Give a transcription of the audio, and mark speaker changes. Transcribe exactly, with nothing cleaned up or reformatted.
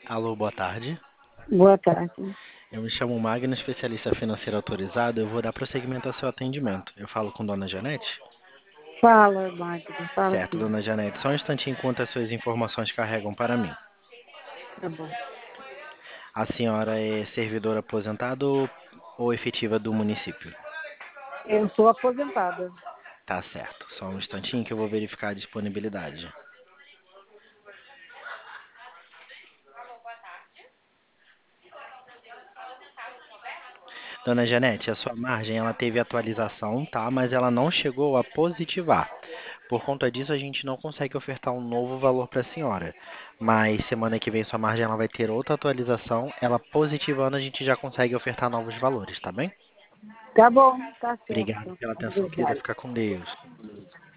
Speaker 1: Alô, boa tarde.
Speaker 2: Boa tarde.
Speaker 1: Eu me chamo Magno, especialista financeiro autorizado. Eu vou dar prosseguimento ao seu atendimento. Eu falo com Dona Janete?
Speaker 2: Fala, Magda. Fala
Speaker 1: Certo,
Speaker 2: sim.
Speaker 1: Dona Janete. Só um instantinho enquanto as suas informações carregam para mim.
Speaker 2: Tá bom.
Speaker 1: A senhora é servidora aposentada ou, ou efetiva do município?
Speaker 2: Eu sou aposentada.
Speaker 1: Tá certo. Só um instantinho que eu vou verificar a disponibilidade. Dona Janete, a sua margem ela teve atualização, tá? Mas ela não chegou a positivar. Por conta disso, a gente não consegue ofertar um novo valor para a senhora. Mas semana que vem sua margem ela vai ter outra atualização. Ela positivando, a gente já consegue ofertar novos valores, tá bem?
Speaker 2: Tá bom, tá
Speaker 1: Obrigado
Speaker 2: certo.
Speaker 1: pela atenção, querida.
Speaker 2: Obrigada.
Speaker 1: Fica com Deus.